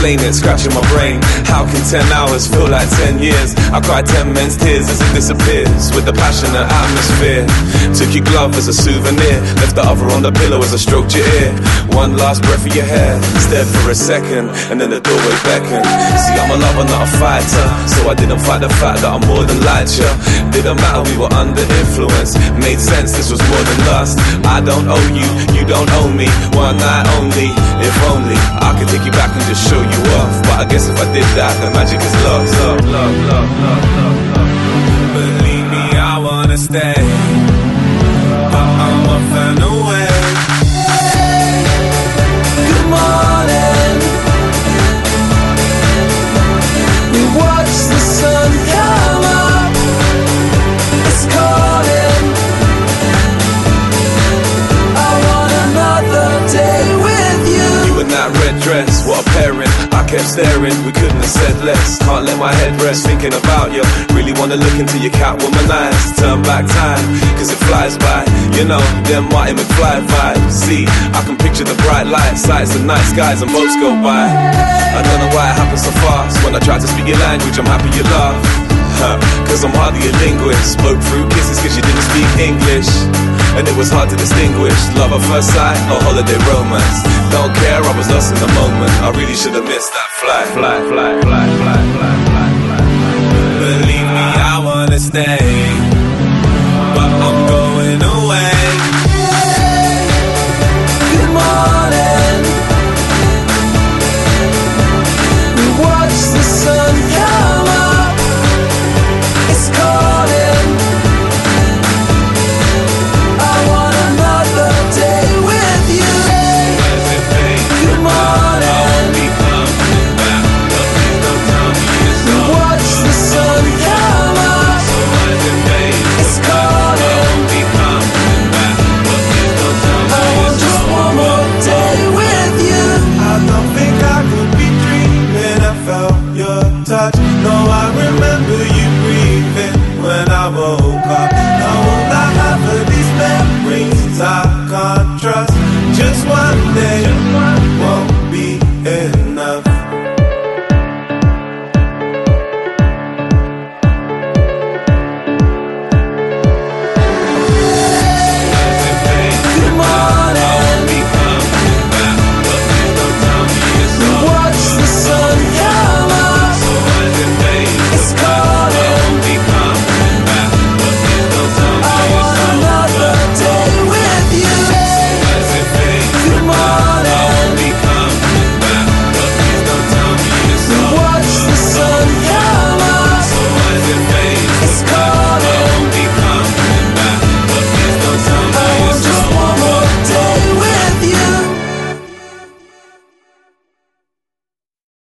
explain it, scratching my brain. How can 10 hours feel like 10 years? I cried 10 men's tears as it disappears with the passionate atmosphere. Took your glove as a souvenir, left the other on the pillow as I stroked your ear. One last breath of your hair, stared for a second, and then the doorway beckoned. See, I'm a lover, not a fighter, so I didn't fight the fact that I'm more than like you. Didn't matter, we were under influence. Made sense, this was more than lust. I don't owe you, you don't owe me. One night only, if only I could take you back and just show you off. But I guess if I did that, the magic is lost. Believe me, I wanna stay, but I'm a fan away. Good morning. We watch the sun come up. It's calling. I want another day with you. You in that red dress, what a pairing. I kept staring, we couldn't have said less. Can't let my head rest thinking about you. Really wanna look into your Catwoman eyes. Turn back time, cause it flies by. You know, them Marty McFly vibes. See, I can picture the bright lights, sights and night skies and boats go by. I don't know why it happens so fast. When I try to speak your language, I'm happy you laugh. Cause I'm hardly a linguist. Spoke through kisses cause you didn't speak English, and it was hard to distinguish love at first sight or holiday romance. Don't care, I was lost in the moment. I really should have missed that flight. Believe me, I wanna stay.